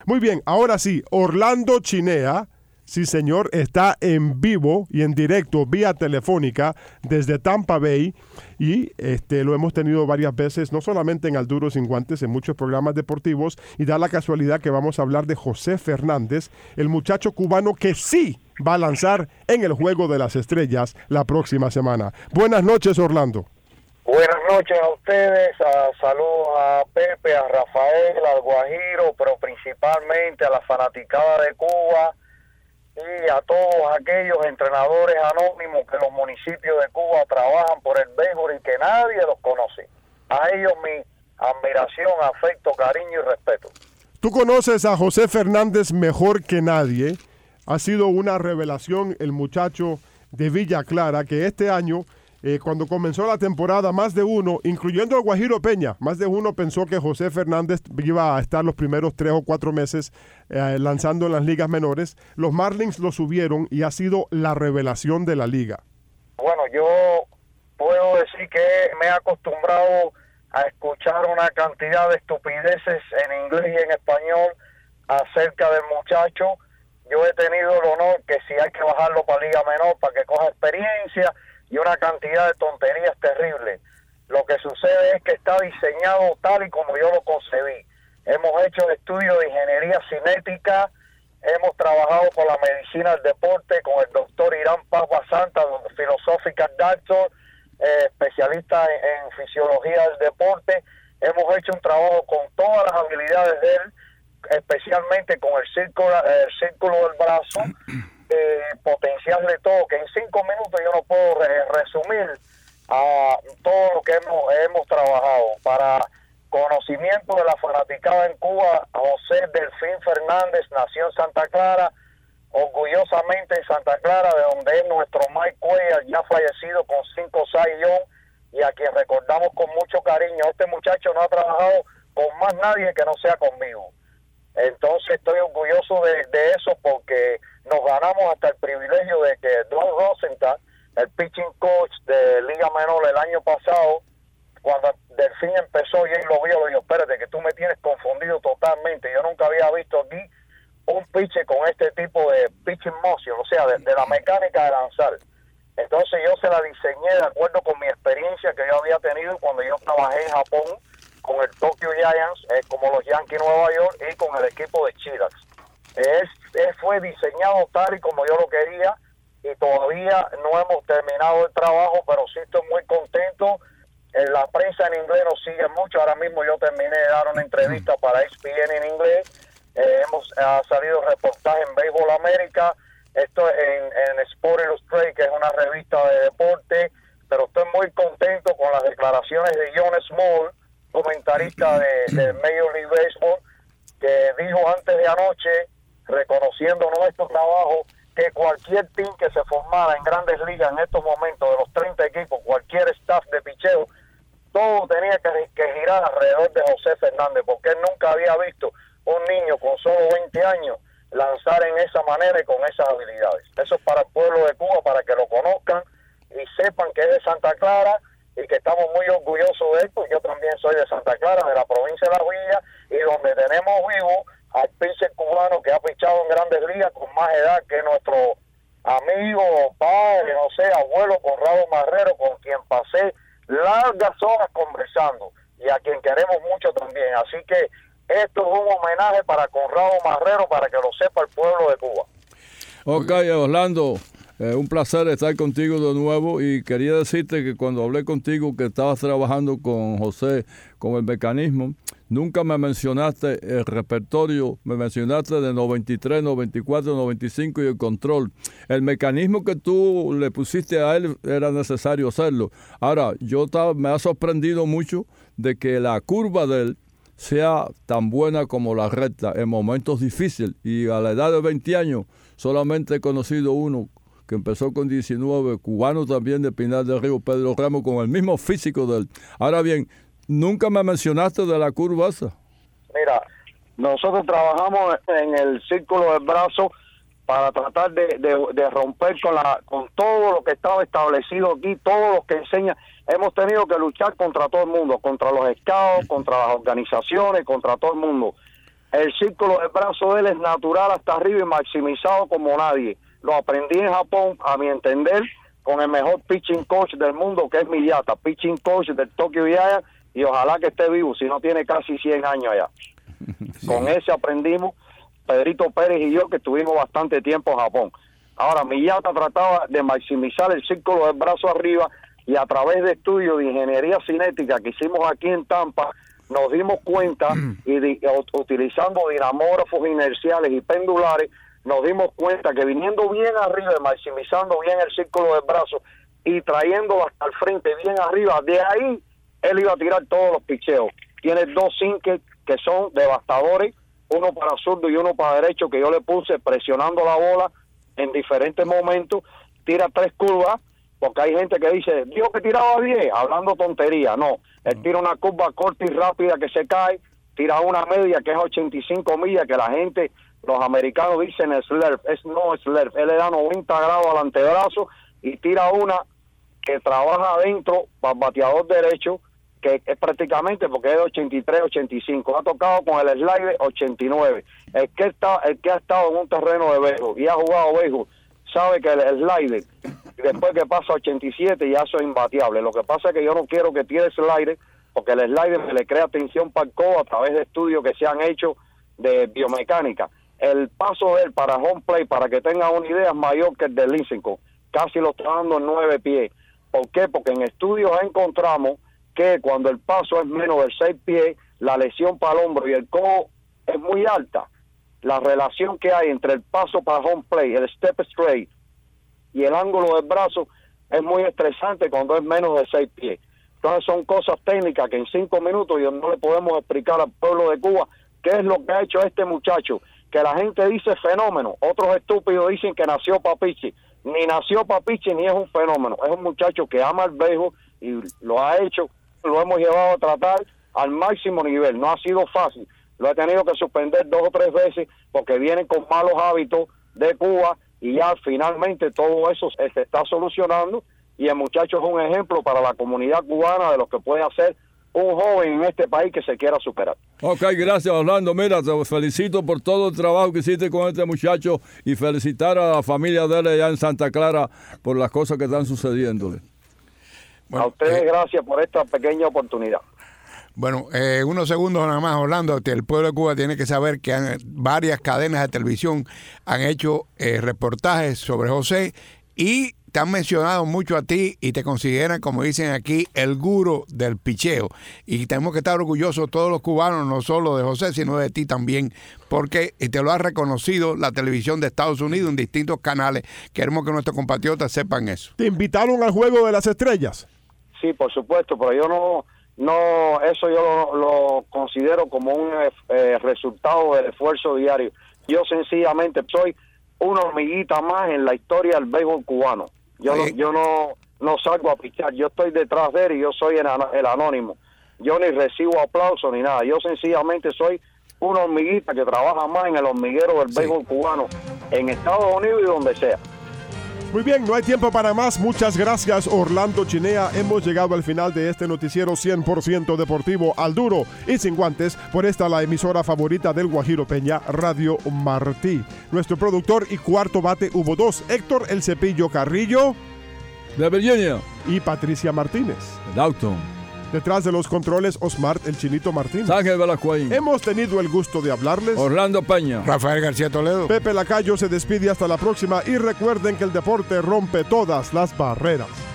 Muy bien, ahora sí, Orlando Chinea, sí señor, está en vivo y en directo vía telefónica desde Tampa Bay y lo hemos tenido varias veces, no solamente en Al Duro Sin Guantes, en muchos programas deportivos, y da la casualidad que vamos a hablar de José Fernández, el muchacho cubano que sí va a lanzar en el Juego de las Estrellas la próxima semana. Buenas noches, Orlando. Buenas noches a ustedes, saludos a Pepe, a Rafael, al Guajiro, pero principalmente a la fanaticada de Cuba y a todos aquellos entrenadores anónimos que en los municipios de Cuba trabajan por el béisbol y que nadie los conoce. A ellos mi admiración, afecto, cariño y respeto. Tú conoces a José Fernández mejor que nadie. Ha sido una revelación el muchacho de Villa Clara que este año, cuando comenzó la temporada, más de uno, incluyendo al Guajiro Peña, más de uno pensó que José Fernández iba a estar los primeros 3 o 4 meses lanzando en las ligas menores. Los Marlins lo subieron y ha sido la revelación de la liga. Bueno, yo puedo decir que me he acostumbrado a escuchar una cantidad de estupideces en inglés y en español acerca del muchacho. Yo he tenido el honor que si hay que bajarlo para Liga Menor para que coja experiencia y una cantidad de tonterías terribles. Lo que sucede es que está diseñado tal y como yo lo concebí. Hemos hecho estudios de ingeniería cinética, hemos trabajado con la medicina del deporte, con el doctor Irán Papa Santa, Philosophical Doctor, especialista en fisiología del deporte. Hemos hecho un trabajo con todas las habilidades de él, especialmente con el círculo del brazo, potencial de todo, que en 5 minutos yo no puedo resumir a todo lo que hemos trabajado. Para conocimiento de la fanaticada en Cuba, José Delfín Fernández nació en Santa Clara, orgullosamente en Santa Clara, de donde es nuestro Mike Cuellar, ya fallecido con 5 Cy Young, y a quien recordamos con mucho cariño. Este muchacho no ha trabajado con más nadie que no sea conmigo. Entonces estoy orgulloso de eso, porque nos ganamos hasta el privilegio de que Don Rosenthal, el pitching coach de Liga Menor el año pasado, cuando Delfín empezó y él lo vio, le dijo: espérate, que tú me tienes confundido totalmente. Yo nunca había visto aquí un pitcher con este tipo de pitching motion, o sea, de la mecánica de lanzar. Entonces yo se la diseñé de acuerdo con mi experiencia que yo había tenido cuando yo trabajé en Japón con el Tokyo Giants, como los Yankees Nueva York, y con el equipo de Chillax. Fue diseñado tal y como yo lo quería, y todavía no hemos terminado el trabajo, pero sí estoy muy contento. La prensa en inglés nos sigue mucho. Ahora mismo yo terminé de dar una entrevista para ESPN en inglés. Ha salido reportaje en Baseball América, esto en Sport Illustrated, que es una revista de deporte, pero estoy muy contento con las declaraciones de John Small, comentarista de Major League Baseball, que dijo antes de anoche, reconociendo nuestro trabajo, que cualquier team que se formara en Grandes Ligas en estos momentos, de los 30 equipos, cualquier staff de picheo, todo tenía que girar alrededor de José Fernández, porque él nunca había visto un niño con solo 20 años lanzar en esa manera y con esas habilidades. Eso es para el pueblo de Cuba, para que lo conozcan y sepan que es de Santa Clara y que estamos muy orgullosos de él, pues yo también soy de Santa Clara, de la provincia de La Villa, y donde tenemos vivo al pitcher cubano que ha pichado en Grandes Ligas con más edad que nuestro amigo, padre, no sé, abuelo Conrado Marrero, con quien pasé largas horas conversando y a quien queremos mucho también. Así que esto es un homenaje para Conrado Marrero, para que lo sepa el pueblo de Cuba. Ok, Orlando, un placer estar contigo de nuevo, y quería decirte que cuando hablé contigo que estabas trabajando con José con el mecanismo, nunca me mencionaste el repertorio, me mencionaste de 93, 94, 95 y el control. El mecanismo que tú le pusiste a él era necesario hacerlo. Ahora, me ha sorprendido mucho de que la curva de él sea tan buena como la recta en momentos difíciles, y a la edad de 20 años solamente he conocido uno que empezó con 19, cubano también de Pinar del Río, Pedro Ramos, con el mismo físico de él. Ahora bien, nunca me mencionaste de la curva esa. Mira, nosotros trabajamos en el círculo del brazo para tratar de romper con todo lo que estaba establecido aquí, todo lo que enseña. Hemos tenido que luchar contra todo el mundo, contra los scouts, contra las organizaciones, contra todo el mundo. El círculo del brazo de él es natural hasta arriba y maximizado como nadie. Lo aprendí en Japón, a mi entender, con el mejor pitching coach del mundo, que es Miyata, pitching coach del Tokyo Giants, y ojalá que esté vivo, si no tiene casi 100 años allá. Sí. Con ese aprendimos, Pedrito Pérez y yo, que estuvimos bastante tiempo en Japón. Ahora, Miyata trataba de maximizar el círculo del brazo arriba, y a través de estudios de ingeniería cinética que hicimos aquí en Tampa, nos dimos cuenta, y utilizando dinamógrafos inerciales y pendulares, nos dimos cuenta que viniendo bien arriba y maximizando bien el círculo del brazo y trayéndolo hasta el frente bien arriba, de ahí él iba a tirar todos los picheos. Tiene 2 sinkers que son devastadores, uno para zurdo y uno para derecho, que yo le puse presionando la bola en diferentes momentos. Tira 3 curvas, porque hay gente que dice, dijo que tiraba 10, hablando tontería. No, él tira una curva corta y rápida que se cae, tira una media que es 85 millas, que la gente, los americanos dicen slurp, es no slurp, él le da 90 grados al antebrazo y tira una que trabaja adentro para el bateador derecho, que es prácticamente porque es de 83, 85, ha tocado con el slider 89. El que ha estado en un terreno de béisbol y ha jugado béisbol sabe que el slider, después que pasa 87, ya eso es imbateable. Lo que pasa es que yo no quiero que tire slider, porque el slider se le crea tensión para el codo a través de estudios que se han hecho de biomecánica. El paso de él para home play, para que tengan una idea, es mayor que el de Lincecum. Casi lo está dando en 9 pies. ¿Por qué? Porque en estudios encontramos que cuando el paso es menos de 6 pies, la lesión para el hombro y el codo es muy alta. La relación que hay entre el paso para home play, el step straight y el ángulo del brazo es muy estresante cuando es menos de 6 pies. Entonces son cosas técnicas que en 5 minutos no le podemos explicar al pueblo de Cuba qué es lo que ha hecho este muchacho, que la gente dice fenómeno, otros estúpidos dicen que nació pa' pitcher. Ni nació pa' pitcher ni es un fenómeno, es un muchacho que ama el béisbol y lo ha hecho, lo hemos llevado a tratar al máximo nivel. No ha sido fácil, lo he tenido que suspender 2 o 3 veces porque vienen con malos hábitos de Cuba y ya finalmente todo eso se está solucionando y el muchacho es un ejemplo para la comunidad cubana de lo que puede hacer un joven en este país que se quiera superar. Ok, gracias Orlando. Mira, te felicito por todo el trabajo que hiciste con este muchacho y felicitar a la familia de él allá en Santa Clara por las cosas que están sucediéndole. Bueno, a ustedes gracias por esta pequeña oportunidad. Bueno, unos segundos nada más, Orlando. El pueblo de Cuba tiene que saber que varias cadenas de televisión han hecho reportajes sobre José y te han mencionado mucho a ti y te consideran, como dicen aquí, el gurú del picheo. Y tenemos que estar orgullosos todos los cubanos, no solo de José, sino de ti también, porque te lo ha reconocido la televisión de Estados Unidos en distintos canales. Queremos que nuestros compatriotas sepan eso. ¿Te invitaron al Juego de las Estrellas? Sí, por supuesto, pero yo no eso yo lo considero como un resultado del esfuerzo diario. Yo sencillamente soy una hormiguita más en la historia del béisbol cubano. Yo no salgo a pichar, yo estoy detrás de él y yo soy el anónimo. Yo ni recibo aplausos ni nada, yo sencillamente soy una hormiguita que trabaja más en el hormiguero del béisbol cubano, en Estados Unidos y donde sea. Muy bien, no hay tiempo para más. Muchas gracias, Orlando Chinea. Hemos llegado al final de este noticiero 100% deportivo al duro y sin guantes. Por esta la emisora favorita del Guajiro Peña, Radio Martí. Nuestro productor y cuarto bate hubo 2, Héctor El Cepillo Carrillo de Virginia y Patricia Martínez Dalton. Detrás de los controles, Osmar El Chinito Martínez. Ángel Belacuain. Hemos tenido el gusto de hablarles. Orlando Peña. Rafael García Toledo. Pepe Lacayo se despide hasta la próxima y recuerden que el deporte rompe todas las barreras.